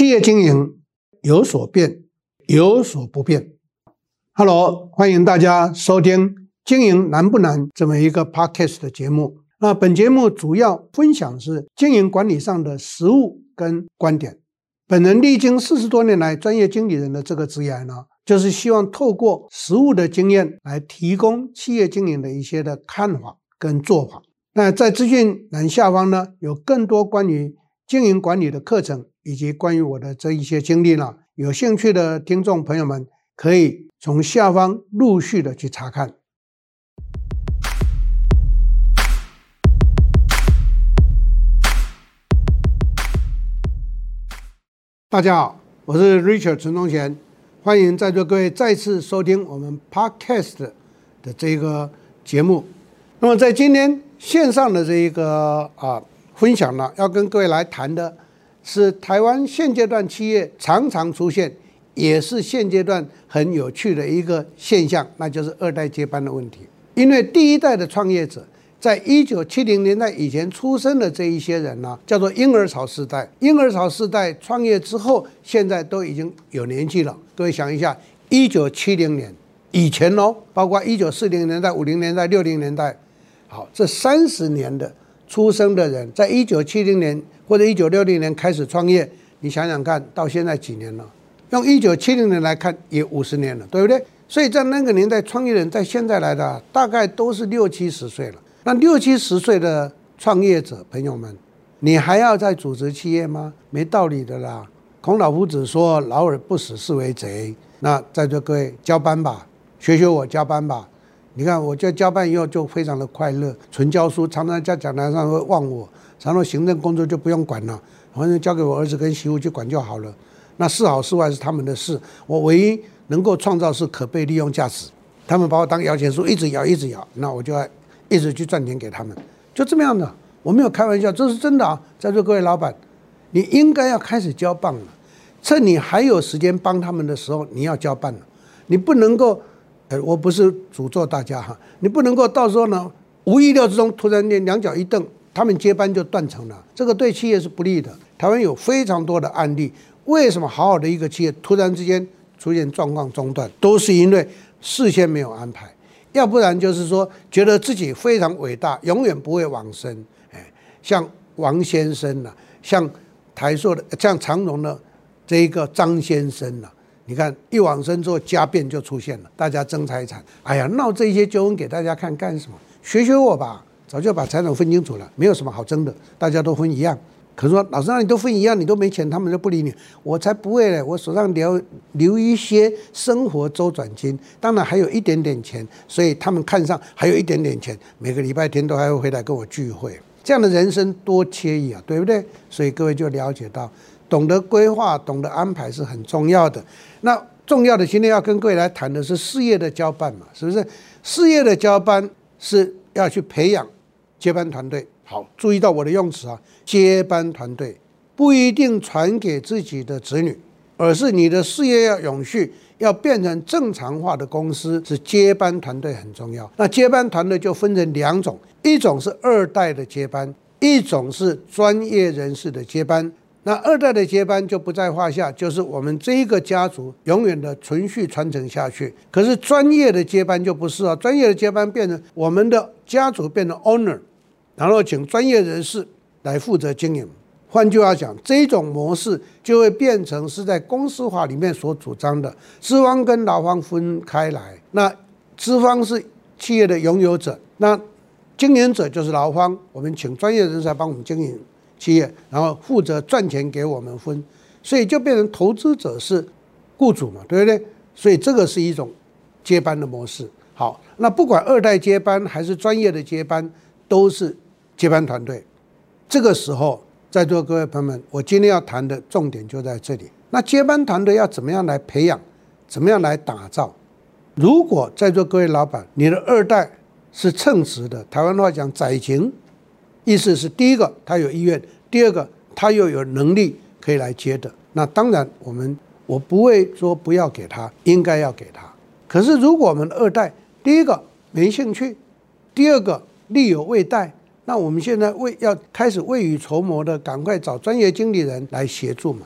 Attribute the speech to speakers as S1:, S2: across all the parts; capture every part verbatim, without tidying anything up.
S1: 企业经营有所变，有所不变。Hello， 欢迎大家收听经营难不难这么一个 podcast 的节目。那本节目主要分享是经营管理上的实务跟观点。本人历经四十多年来专业经理人的这个职业呢，就是希望透过实务的经验来提供企业经营的一些的看法跟做法。那在资讯栏下方呢，有更多关于经营管理的课程，以及关于我的这一些经历呢，有兴趣的听众朋友们可以从下方陆续的去查看。大家好，我是 Richard 陈宗贤，欢迎在座各位再次收听我们 Podcast 的这个节目。那么在今天线上的这一个啊分享呢，要跟各位来谈的是台湾现阶段企业常常出现，也是现阶段很有趣的一个现象，那就是二代接班的问题。因为第一代的创业者在一九七零年代以前出生的这一些人呢，叫做婴儿潮世代。婴儿潮世代创业之后，现在都已经有年纪了。各位想一下，一九七零年以前哦，包括一九四零年代、五零年代、六零年代，好，这三十年的出生的人，在一九七零年或者一九六零年开始创业，你想想看，到现在几年了？用一九七零年来看，也五十年了，对不对？所以在那个年代创业人，在现在来的大概都是六七十岁了。那六七十岁的创业者朋友们，你还要再组织企业吗？没道理的啦。孔老夫子说：“老而不死，是为贼。”那在座各位交班吧，学学我交班吧。你看，我就交班以后就非常的快乐，纯教书，常常在讲台上会忘我，然后行政工作就不用管了，反正交给我儿子跟媳妇去管就好了。那是好是坏是他们的事，我唯一能够创造是可被利用价值。他们把我当摇钱树，一直摇一直摇，那我就要一直去赚钱给他们，就这么样的。我没有开玩笑，这是真的啊！在座各位老板，你应该要开始交棒了，趁你还有时间帮他们的时候，你要交棒了。你不能够，呃，我不是诅咒大家哈，你不能够到时候呢，无意料之中突然间两脚一蹬，他们接班就断层了，这个对企业是不利的。台湾有非常多的案例，为什么好好的一个企业突然之间出现状况中断，都是因为事先没有安排。要不然就是说，觉得自己非常伟大，永远不会往生。哎，像王先生啊，像台塑的，像长荣的这一个张先生啊，你看一往生之后家变就出现了，大家争财产。哎呀，闹这些纠纷给大家看干什么？学学我吧，早就把财产分清楚了，没有什么好争的，大家都分一样。可是说老师，那你都分一样，你都没钱，他们就不理你。我才不会嘞，我手上留留一些生活周转金，当然还有一点点钱，所以他们看上还有一点点钱，每个礼拜天都还会回来跟我聚会。这样的人生多惬意啊，对不对？所以各位就了解到，懂得规划、懂得安排是很重要的。那重要的今天要跟各位来谈的是事业的交办嘛，是不是？事业的交班是要去培养接班团队。好，注意到我的用词啊，接班团队不一定传给自己的子女，而是你的事业要永续，要变成正常化的公司，是接班团队很重要。那接班团队就分成两种，一种是二代的接班，一种是专业人士的接班。那二代的接班就不在话下，就是我们这一个家族永远的存续传承下去。可是专业的接班就不是啊，专业的接班变成我们的家族变成 owner，然后请专业人士来负责经营。换句话讲，这种模式就会变成是在公司法里面所主张的资方跟劳方分开来。那资方是企业的拥有者，那经营者就是劳方，我们请专业人士来帮我们经营企业，然后负责赚钱给我们分，所以就变成投资者是雇主嘛，对不对？所以这个是一种接班的模式。好，那不管二代接班还是专业的接班，都是接班团队。这个时候，在座各位朋友们，我今天要谈的重点就在这里。那接班团队要怎么样来培养，怎么样来打造？如果在座各位老板，你的二代是称职的，台湾话讲载情，意思是第一个他有意愿，第二个他又有能力可以来接的，那当然我们我不会说不要给他，应该要给他。可是如果我们的二代，第一个没兴趣，第二个力有未逮，那我们现在为要开始未雨绸缪的，赶快找专业经理人来协助嘛。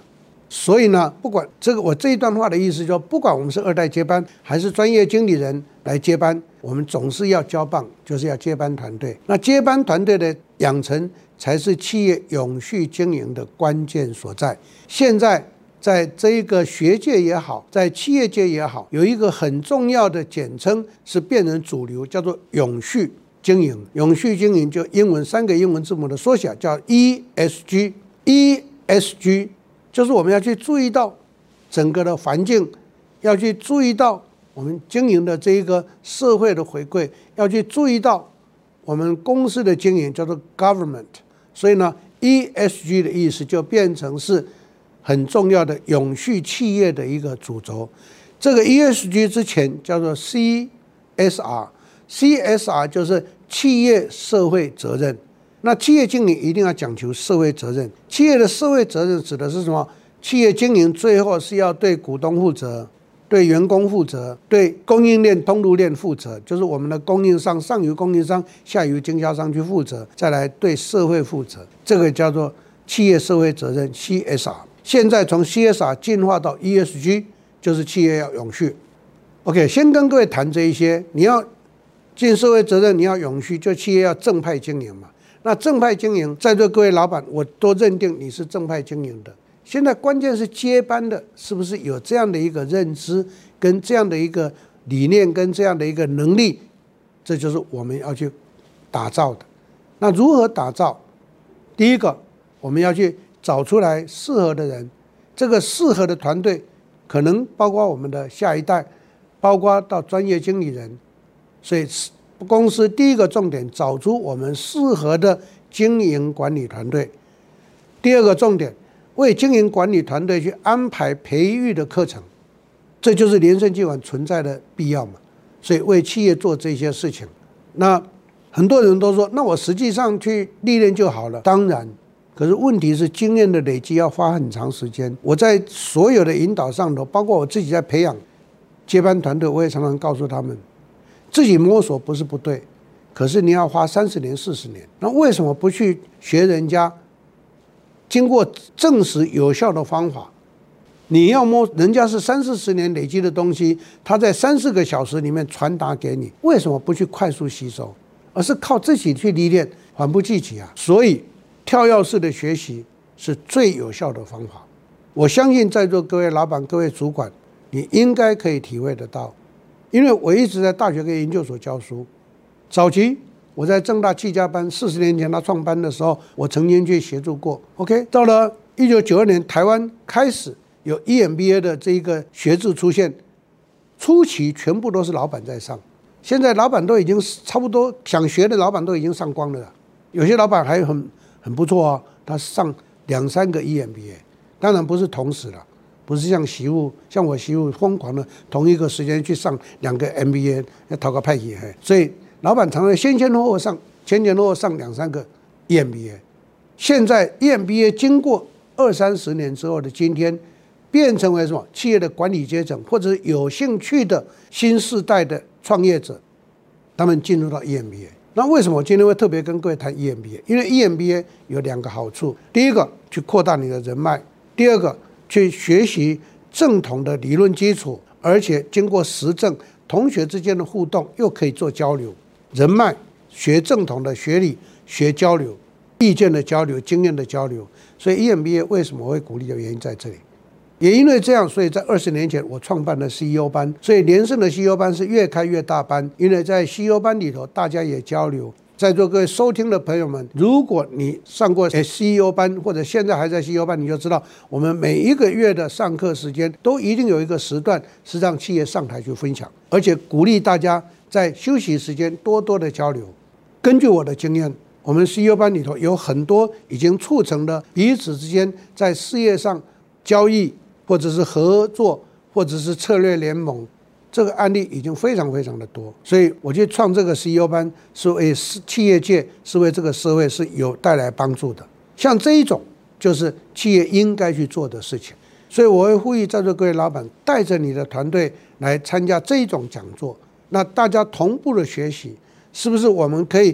S1: 所以呢，不管这个我这一段话的意思就是，不管我们是二代接班还是专业经理人来接班，我们总是要交棒，就是要接班团队。那接班团队的养成才是企业永续经营的关键所在。现在在这一个学界也好，在企业界也好，有一个很重要的简称是变成主流，叫做永续经营。永续经营就英文三个英文字母的缩写，叫 E S G。E S G 就是我们要去注意到整个的环境，要去注意到我们经营的这一个社会的回馈，要去注意到我们公司的经营，叫做 government。所以呢 E S G 的意思就变成是很重要的永续企业的一个主轴。这个 E S G 之前叫做 C S R，C S R 就是企业社会责任。那企业经营一定要讲求社会责任。企业的社会责任指的是什么？企业经营最后是要对股东负责，对员工负责，对供应链通路链负责，就是我们的供应商上游供应商下游经销商去负责，再来对社会负责，这个叫做企业社会责任 C S R。 现在从 C S R 进化到 E S G， 就是企业要永续。 OK， 先跟各位谈这一些。你要尽社会责任，你要永续，就企业要正派经营嘛。那正派经营，在座各位老板，我都认定你是正派经营的。现在关键是接班的是不是有这样的一个认知，跟这样的一个理念，跟这样的一个能力，这就是我们要去打造的。那如何打造？第一个，我们要去找出来适合的人，这个适合的团队可能包括我们的下一代，包括到专业经理人。所以公司第一个重点，找出我们适合的经营管理团队。第二个重点，为经营管理团队去安排培育的课程，这就是联圣集团存在的必要嘛。所以为企业做这些事情，那很多人都说，那我实际上去历练就好了。当然，可是问题是经验的累积要花很长时间。我在所有的引导上头，包括我自己在培养接班团队，我也常常告诉他们，自己摸索不是不对，可是你要花三十年、四十年，那为什么不去学人家经过证实有效的方法？你要摸，人家是三四十年累积的东西，他在三四个小时里面传达给你，为什么不去快速吸收，而是靠自己去历练，缓不济急啊？所以跳跃式的学习是最有效的方法。我相信在座各位老板、各位主管，你应该可以体会得到。因为我一直在大学跟研究所教书，早期我在政大企家班，四十年前他创班的时候，我曾经去协助过。OK， 到了一九九二年，台湾开始有 E M B A 的这一个学制出现，初期全部都是老板在上，现在老板都已经差不多想学的老板都已经上光了，有些老板还很很不错啊，他上两三个 E M B A， 当然不是同时了。不是像媳妇，像我媳妇疯狂的同一个时间去上两个 M B A， 要讨个派系，所以老板常常先前后后上，前前后后上两三个 E M B A。现在 E M B A 经过二三十年之后的今天，变成为什么？企业的管理阶层或者有兴趣的新世代的创业者，他们进入到 E M B A。那为什么我今天会特别跟各位谈 E M B A？ 因为 E M B A 有两个好处，第一个去扩大你的人脉，第二个去学习正统的理论基础，而且经过实证，同学之间的互动又可以做交流，人脉学正统的学理，学交流，意见的交流，经验的交流。所以 E M B A 为什么会鼓励的原因在这里。也因为这样，所以在二十年前我创办了 C E O 班，所以联圣的 C E O 班是越开越大班，因为在 C E O 班里头大家也交流。在座各位收听的朋友们，如果你上过 C E O 班，或者现在还在 C E O 班，你就知道我们每一个月的上课时间都一定有一个时段是让企业上台去分享，而且鼓励大家在休息时间多多的交流。根据我的经验，我们 C E O 班里头有很多已经促成了彼此之间在事业上交易，或者是合作，或者是策略联盟，这个案例已经非常非常的多。所以我去创这个 C E O 班，是为企业界，是为这个社会是有带来帮助的。像这一种就是企业应该去做的事情。所以我会呼吁在座各位老板，带着你的团队来参加这一种讲座，那大家同步的学习，是不是我们可以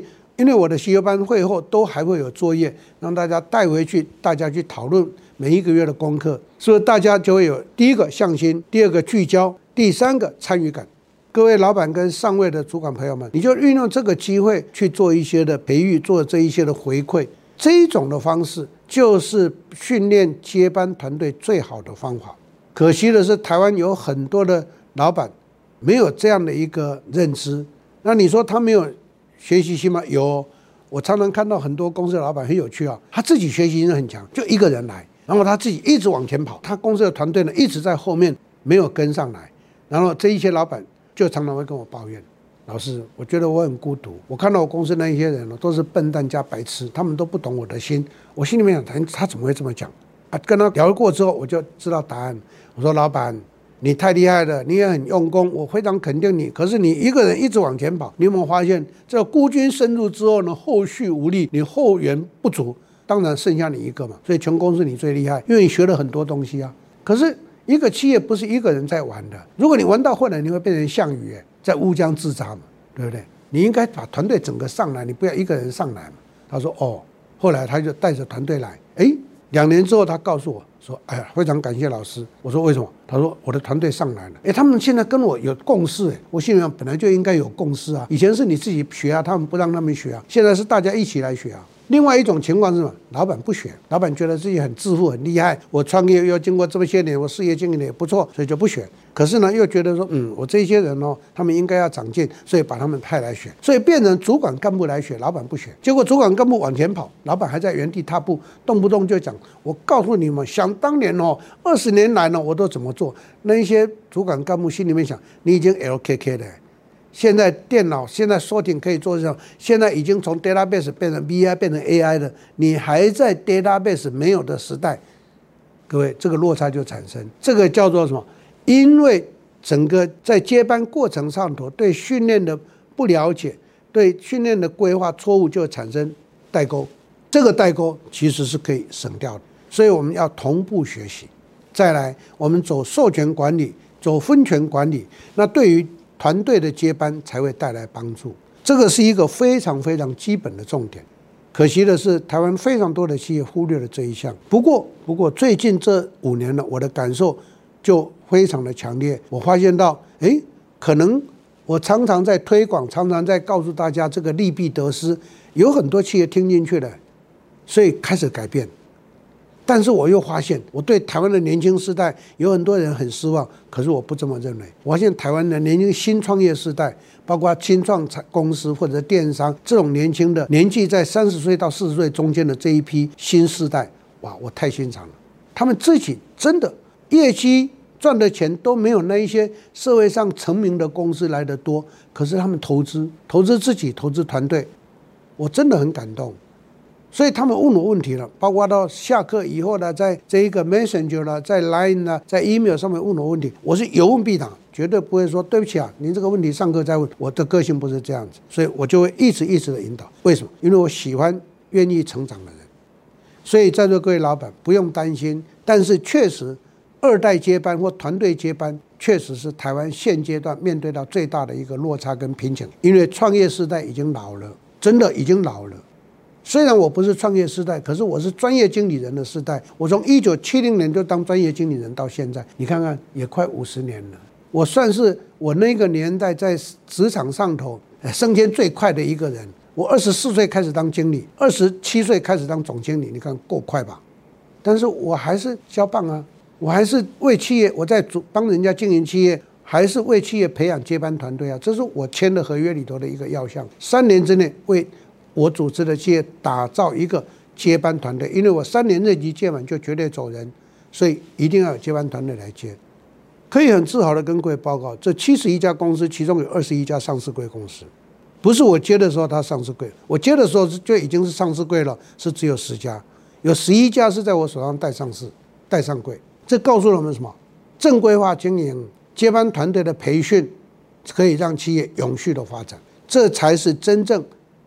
S1: 因为我的 C E O 班会后都还会有作业，让大家带回去，大家去讨论每一个月的功课，所以大家就会有第一个向心，第二个聚焦，第三个参与感。各位老板跟上位的主管朋友们，你就运用这个机会去做一些的培育，做这一些的回馈，这一种的方式就是训练接班团队最好的方法。可惜的是，台湾有很多的老板没有这样的一个认知。那你说他没有学习心吗？有，我常常看到很多公司的老板很有趣啊，他自己学习心很强，就一个人来，然后他自己一直往前跑，他公司的团队呢一直在后面没有跟上来，然后这一些老板就常常会跟我抱怨，老师，我觉得我很孤独，我看到我公司那一些人呢都是笨蛋加白痴，他们都不懂我的心。我心里面想，他他怎么会这么讲啊？跟他聊过之后，我就知道答案。我说，老板，你太厉害了，你也很用功，我非常肯定你。可是你一个人一直往前跑，你有没有发现，这孤军深入之后呢，后续无力，你后援不足，当然剩下你一个嘛。所以全公司你最厉害，因为你学了很多东西啊。可是一个企业不是一个人在玩的，如果你玩到后来，你会变成项羽，在乌江自扎嘛，对不对？你应该把团队整个上来，你不要一个人上来嘛。他说哦，后来他就带着团队来，哎，两年之后他告诉我说，哎呀，非常感谢老师。我说为什么？他说我的团队上来了，哎，他们现在跟我有共识，哎，我心里面本来就应该有共识啊。以前是你自己学啊，他们不让他们学啊，现在是大家一起来学啊。另外一种情况是什么？老板不学，老板觉得自己很致富、很厉害，我创业又经过这么些年，我事业经营的也不错，所以就不学。可是呢，又觉得说，嗯，我这些人哦，他们应该要长进，所以把他们派来学，所以变成主管干部来学，老板不学。结果主管干部往前跑，老板还在原地踏步，动不动就讲，我告诉你们，想当年哦，二十年来呢，我都怎么做？那一些主管干部心里面想，你已经 L K K 了。现在电脑现在缩紧可以做这样，现在已经从 database 变成 B I 变成 A I 了，你还在 database 没有的时代，各位这个落差就产生，这个叫做什么？因为整个在接班过程上头对训练的不了解，对训练的规划错误，就产生代沟，这个代沟其实是可以省掉的，所以我们要同步学习。再来，我们走授权管理，走分权管理，那对于团队的接班才会带来帮助，这个是一个非常非常基本的重点。可惜的是，台湾非常多的企业忽略了这一项。不过，不过最近这五年呢，我的感受就非常的强烈。我发现到，哎，可能我常常在推广，常常在告诉大家这个利弊得失，有很多企业听进去了，所以开始改变。但是我又发现，我对台湾的年轻世代有很多人很失望，可是我不这么认为。我发现台湾的年轻新创业世代，包括新创公司或者电商这种年轻的年纪在三十岁到四十岁中间的这一批新世代，哇，我太欣赏了。他们自己真的业绩赚的钱都没有那一些社会上成名的公司来得多，可是他们投资投资自己，投资团队，我真的很感动。所以他们问我问题了，包括到下课以后呢，在这一个 Messenger 啦，在 Line 啦，在 Email 上面问我问题，我是有问必答，绝对不会说对不起啊，您这个问题上课再问。我的个性不是这样子，所以我就会一直一直的引导。为什么？因为我喜欢愿意成长的人。所以在座各位老板不用担心，但是确实二代接班或团队接班，确实是台湾现阶段面对到最大的一个落差跟瓶颈，因为创业世代已经老了，真的已经老了。虽然我不是创业世代，可是我是专业经理人的世代。我从一九七零年就当专业经理人到现在，你看看也快五十年了。我算是我那个年代在职场上头升迁最快的一个人。我二十四岁开始当经理，二十七岁开始当总经理，你看够快吧？但是我还是交棒啊，我还是为企业，我在帮人家经营企业，还是为企业培养接班团队啊，这是我签的合约里头的一个要项。三年之内为我组织的企业打造一个接班团队，因为我三年任期届满就绝对走人，所以一定要有接班团队来接。可以很自豪的跟各位报告，这七十一家公司，其中有二十一家上市柜公司，不是我接的时候它上市柜，我接的时候就已经是上市柜了，是只有十家，有十一家是在我手上带上市、带上柜。这告诉了我们什么？正规化经营、接班团队的培训，可以让企业永续的发展，这才是真正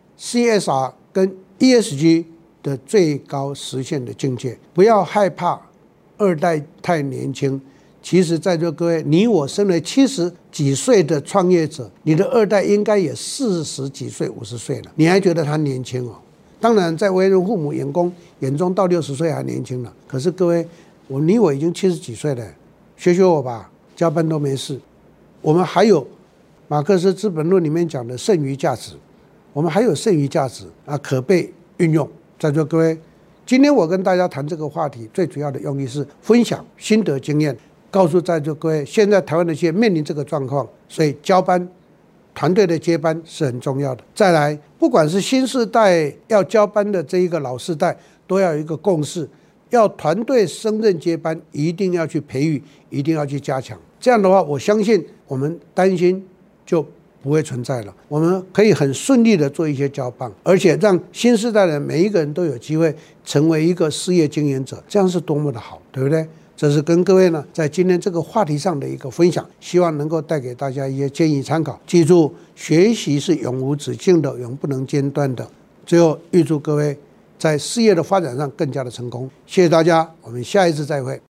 S1: C S R 跟 E S G 的最高实现的境界。不要害怕二代太年轻， 其实在座各位，你我身为七十几岁的创业者，你的二代应该也四十几岁、五十岁了，你还觉得他年轻哦？当然，在为人父母眼光眼中，到六十岁还年轻了。可是各位，我你我已经七十几岁了，学学我吧，加班都没事。我们还有马克思《资本论》里面讲的剩余价值，我们还有剩余价值啊，可被运用。在座各位，今天我跟大家谈这个话题，最主要的用意是分享心得经验，告诉在座各位，现在台湾的企业面临这个状况，所以交班团队的接班是很重要的。再来，不管是新世代要交班的这一个老世代，都要有一个共识，要团队升任接班，一定要去培育，一定要去加强。这样的话，我相信我们担心就不会存在了。我们可以很顺利的做一些交棒，而且让新世代的每一个人都有机会成为一个事业经营者，这样是多么的好，对不对？这是跟各位呢在今天这个话题上的一个分享，希望能够带给大家一些建议参考。记住，学习是永无止境的，永不能间断的。最后，预祝各位在事业的发展上更加的成功。谢谢大家，我们下一次再会。